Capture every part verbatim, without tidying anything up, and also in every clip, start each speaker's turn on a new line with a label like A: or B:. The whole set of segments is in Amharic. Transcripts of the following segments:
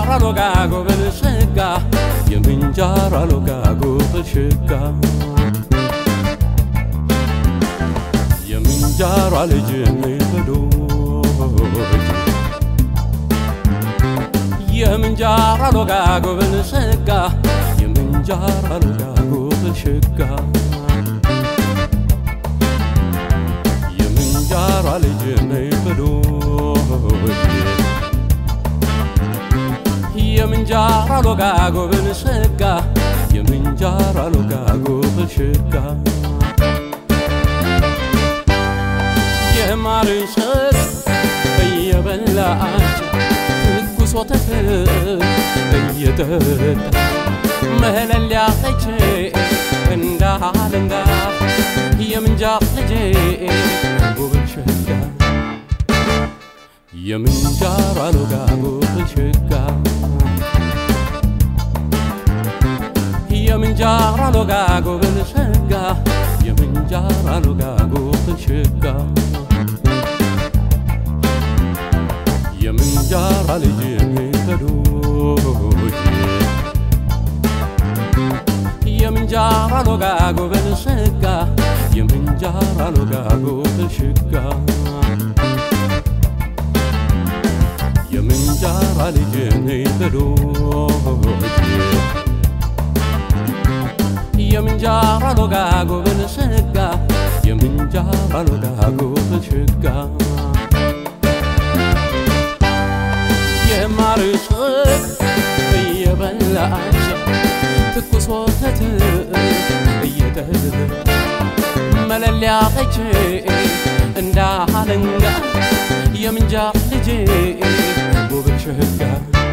A: loga go belshga yeminjara loga go belshga yeminjara lejme bedo yeminjara loga go belshga yeminjara loga go belshga yeminjara lejme bedo yeminjara loga go belshga yeminjara loga go belshga yemarishak yebelach ትኩስ ወተት እየጠጣ መለል ያለች እንዳለንጋ የምንጃር ልጄ ጎበል ሸጋ የምንጃር አሎጋ ጎበል ሸጋ የምንጃር አሎጋ ጎበል ሸጋ የምንጃር አሎጋ ጎበል ሸጋ yeminjara lejme bedoji yeminjara loga go belshga yeminjara loga go belshga yeminjara lejme bedoji yeminjara loga go belshga yeminjara loga go belshga የማርሽክ እየበላች ትኩስ ወተት እየጠጣ መለል ያለች እንዳለንጋ የምንጃር ልጄ ጎበል ሸጋ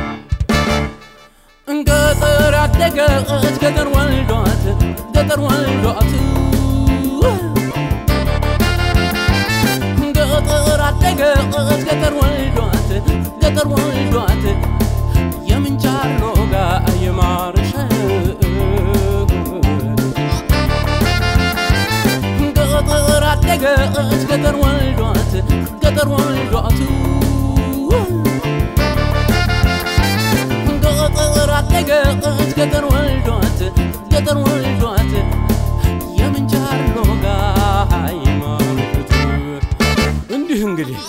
A: ገጠር ያደገች ገጠር ወልዷት ገጠር ወልዷት ገጠር ያደገች ገጠር ወልዷት ገጠር ወልዷት የምንጃር ሎጋ የማርሸክ ገጠር ያደገች ገጠር ወልዷት ገጠር ወልዷት ገጠር ያደገች ገጠር ወልዷት ገጠር ወልዷት የምንጃር ሎጋ የማርሸክ እንዲህ እንግዲህ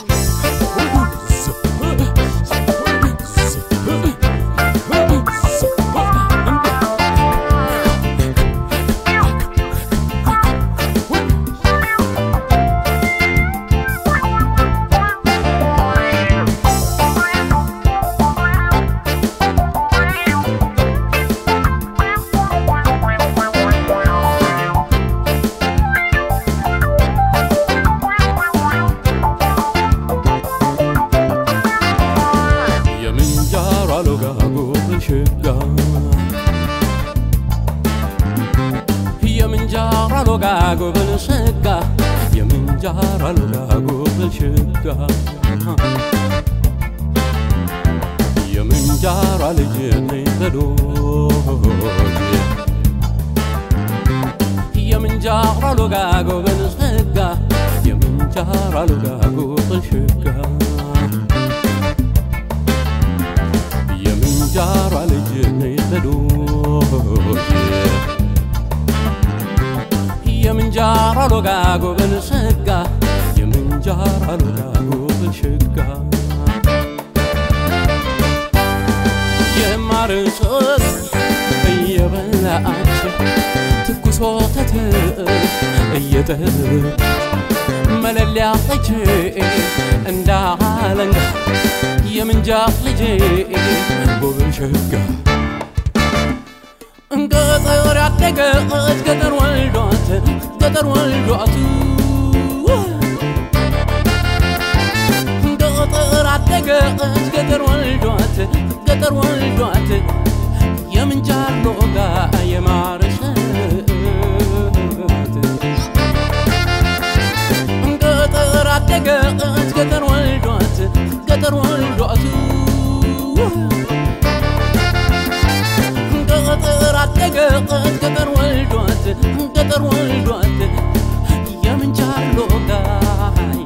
A: yeminjara loga go belshga yeminjara loga go belshga yeminjara lejme bedoji yeminjara loga go belshga yeminjara loga go belshga yeminjara lejme bedoji yeminjara loga go belshga yeminjara loga go belshga yemarshak yebelach ትኩስ ወተት እየጠጣ መለል ያለች እንዳለንጋ የምንጃር ልጄ ጎበል ሸጋ ገጠር ያደገች ገጠር ወልዷት ገጠር ወልዷት ገጠር ያደገች ገጠር ወልዷት ገጠር ወልዷት የምንጃር ሎጋ የማርሸክ ገጠር ያደገች ገጠር ወልዷት ገጠር ወልዷት ገጠር ያደገች ገጠር ወልዷት ገጠር ወልዷት የምንጃር ሎጋ